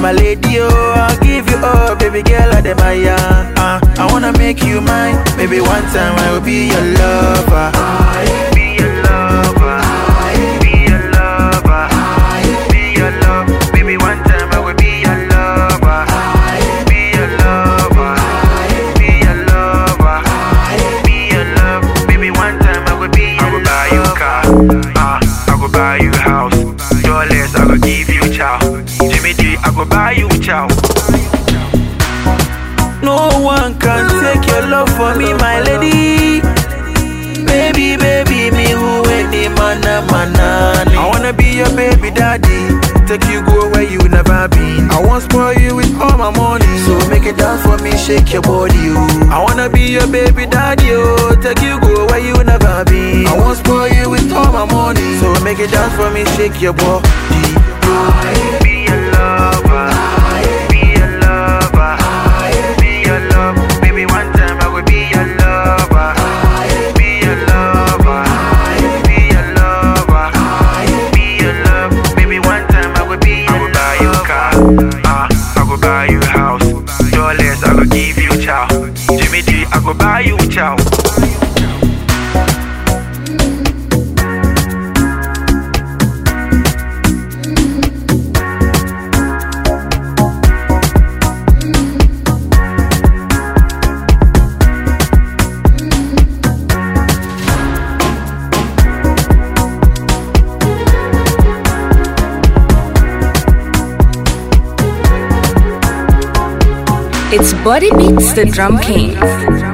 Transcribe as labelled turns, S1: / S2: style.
S1: my lady, oh, I'll give you all, baby girl, I admire. I wanna make you mine, maybe one time I will be your lover. Be your lover, be your lover, be your love. Maybe one time I will be your lover. Be your lover, be your lover, be your love. Maybe one time I will be your lover. I will buy you car, I will buy you house. Dollars, I will give you chow. Jimmy G, I will buy you chow. No one can take your love for me, my lady. Baby, baby, me who ain't the mana. I wanna be your baby daddy, take you go where you never been. I won't spoil you with all my money, so make it dance for me, shake your body, oh. I wanna be your baby daddy, oh, take you go where you never been. I won't spoil you with all my money, so make it dance for me, shake your body, oh. Be your lover, be your lover, be your love. Maybe one time I will be your lover. Be your lover, be your lover, be your love. Maybe one time I will be your lover. I will buy you car, I will buy you house. Dollars, I will give you chow. Jimmy G, I will buy you chow.
S2: It's Body Beats, the Drum King.